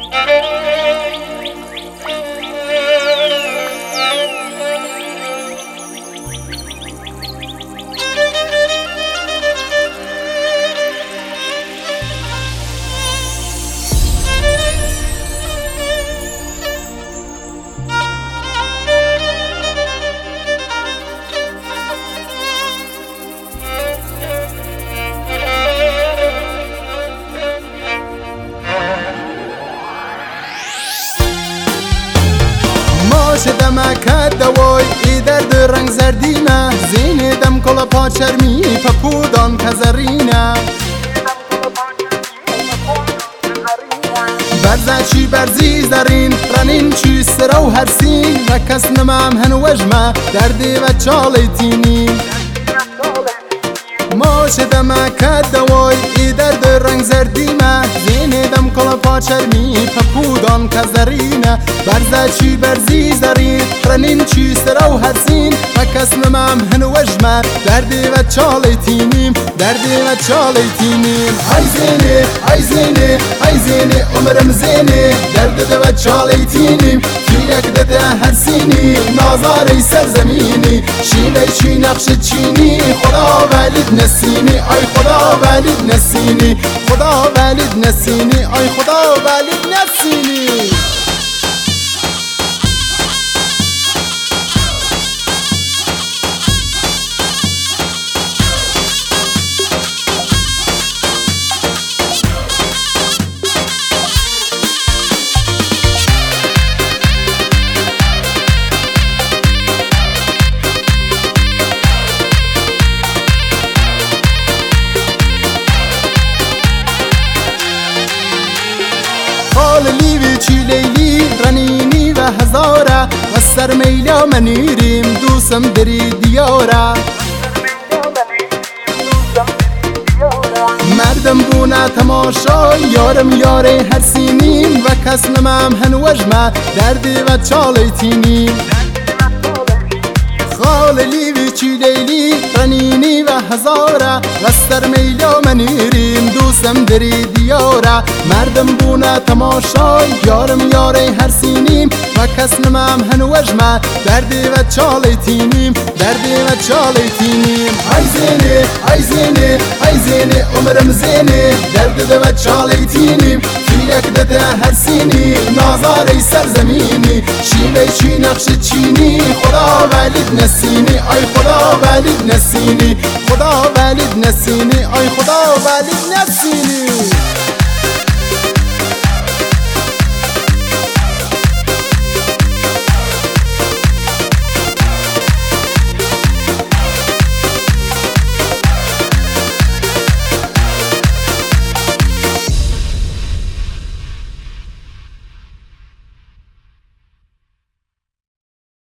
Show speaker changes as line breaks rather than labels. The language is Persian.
دم کدوای ای درد رنگ زردینه زین دم کلا پاچرمی پپودان کزرینه برزچی برزی زرین رنین چی سرو هرسین رکس نمام هن وجمه دردی و چالیتینی ماش دم کدوای ای درد رنگ زردینه زین دم کلا پاچرمی پپودان کزرینه برزچی برزی زرین رنین چی سرو هرسین رکس نمام هن وجمه دردی و چالیتینیم دردی و چالیتینیم ای زینه ای زینه ای زینه عمرم زینه درد و چالیتینیم فیلک دته هرسینی نازاری سرزمینی شیله چی نقش چینی خدا ولید نسینی ای خدا ولید نسینی خدا ولید نسینی ای خدا ولید نسینی لیوی چی لیلی رنینی و هزاره و سر میلا منیریم دوسم دری دیاره مردم بونه تماشا یارم یاره هر سینیم و کس نمام هن وجمه دردی و چالیتینیم خال لیوی چی لیلی رنینی و هزاره و سر میلا منیریم دوسم دری دیاره مردم بونه تماشا یارم یاره هر سینیم و کس نمام هن وجمه دردی و چالیتینیم دردی و چالیتینیم ای زینه ای زینه ای زینه عمرم زینه درد و چالیتینیم فیلک دته هر سینی نازاری سرزمینی شیله چی نقش چینی خدا ولید نسینی ای خدا ولید نسینی خدا ولید نسینی ای خدا ولید نسینی